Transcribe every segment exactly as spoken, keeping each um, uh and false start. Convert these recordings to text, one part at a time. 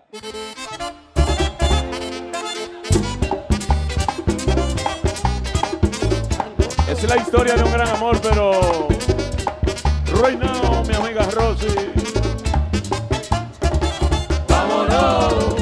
Es la historia de un gran amor, pero right now, mi amiga Rosy. ¡Vámonos!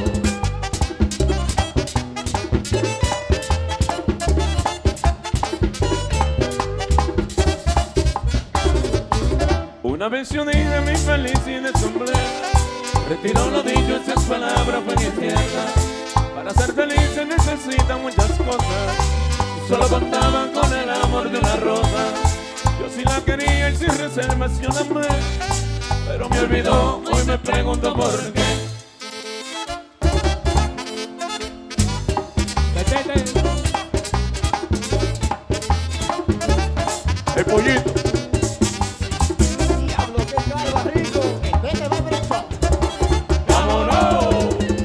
Una vez yo dije mi felicidad sombrera, retiró lo dicho, esas palabras fue mi tierra. Para ser feliz se necesitan muchas cosas, solo contaba con el amor de una rosa. Yo sí la quería y sin reservas yo la amé, pero me olvidó, hoy me pregunto por qué. El pollito. Diablo, qué calva rico. Vete, va preso. ¡Vámonos!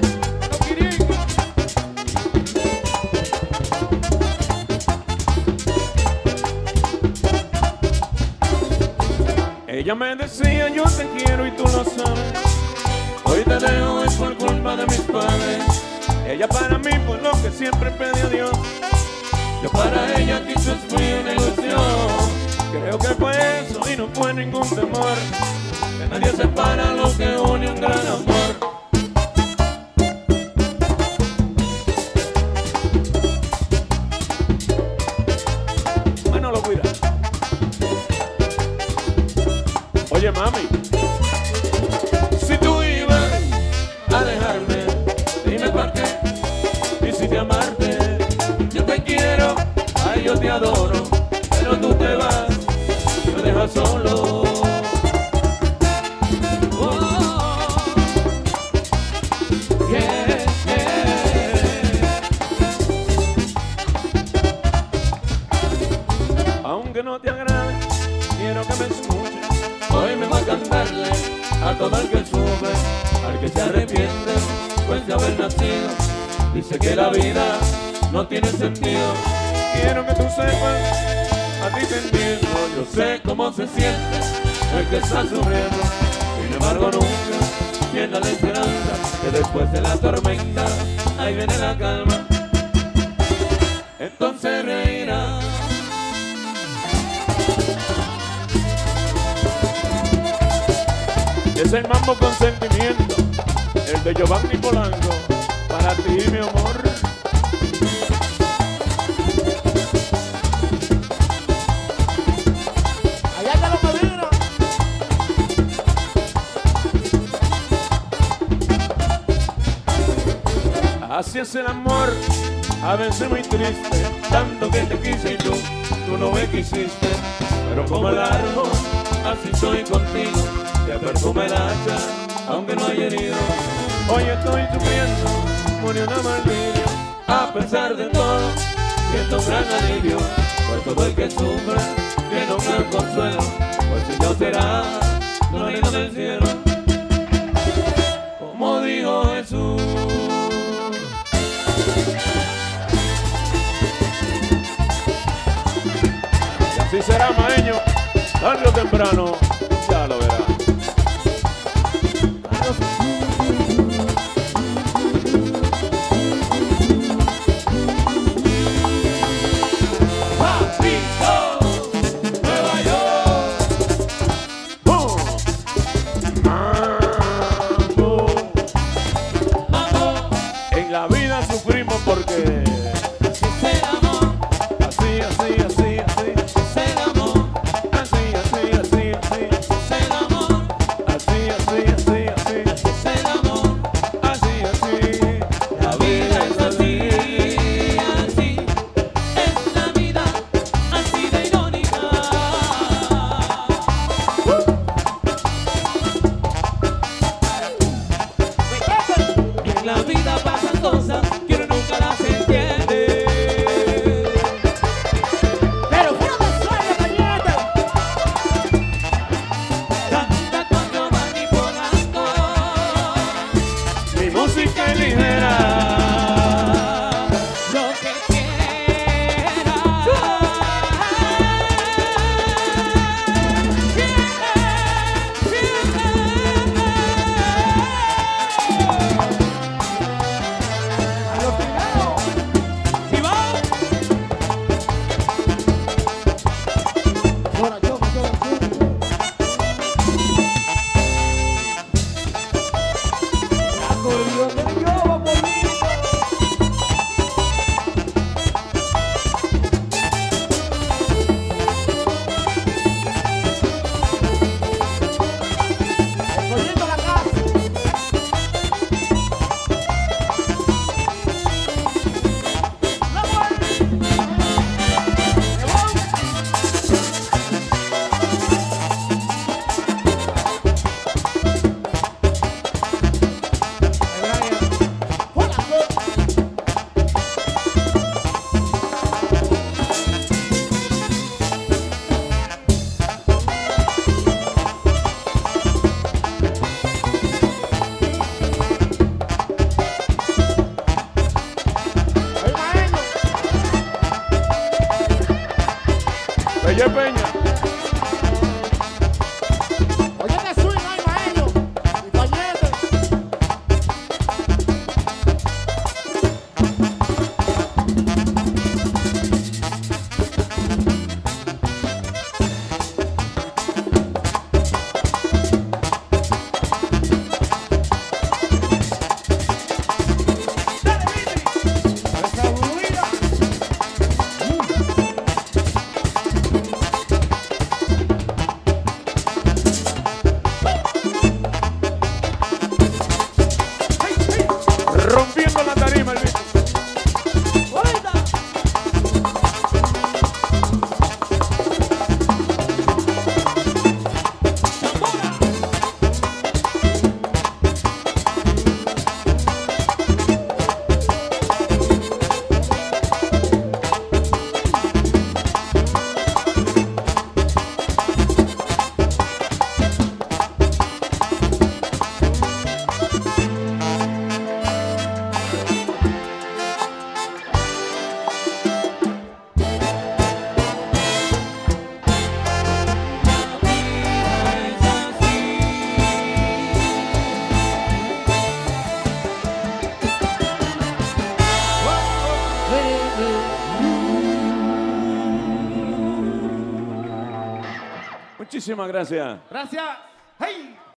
Ella me decía yo te quiero y tú lo sabes. Hoy te dejo es por culpa de mis padres. Ella para mí fue lo que siempre pedí a Dios. Yo para ella quizás fui una ilusión. Creo que fue eso y no fue ningún temor. Que nadie separa lo que une un gran amor. Bueno, lo cuida. Oye, mami, si tú ibas a dejarme, dime para qué. Y si te amarte, yo te quiero, ay, yo te adoro, pero tú te vas, me dejas solo. Oh, yeah, yeah. Aunque no te agrade, quiero que me escuches. Hoy me va a cantarle a todo el que sufre, al que se arrepiente, pues de haber nacido. Dice que la vida no tiene sentido. Quiero que tú sepas, a ti te entiendo. Yo sé cómo se siente el que está sufriendo. Sin embargo nunca pierda la esperanza, que después de la tormenta ahí viene la calma. Entonces reirá. Es el mambo con sentimiento, el de Giovanni Polanco, para ti, mi amor. Allá está los Medina. Así es el amor, a veces muy triste, tanto que te quise y tú, tú no me quisiste. Pero como el árbol, así soy contigo. Te perfume el hacha, aunque no haya herido. Hoy estoy sufriendo, murió una martirio. A pesar de todo, siento un gran alivio. Pues todo el que sufre tiene un gran consuelo. Pues si yo será la reina del cielo, como dijo Jesús. Y así será, maeño, tarde o temprano, ya lo verás. Porque así es el amor, así, así, así, así, es el amor, así, así, así, así, es el amor, así, así, así, así, es el amor, así, así, la vida es así, así, es la vida, así de irónica. Y en la vida pasan cosas que uno nunca las entiende. Pero fuera de sueño, caliente. Canta con Giovanni Polanco, mi música es ligera. Lo que quieras. por Dios, que yo, bonito. El pollito a la casa. Bella Peña. Oye, te swing, ay, maello. Y pañete. Dale, Billy. Esa bulla. Rompiendo la tarima, el bicho. Ahorita. Muchísimas gracias. Gracias. ¡Hey!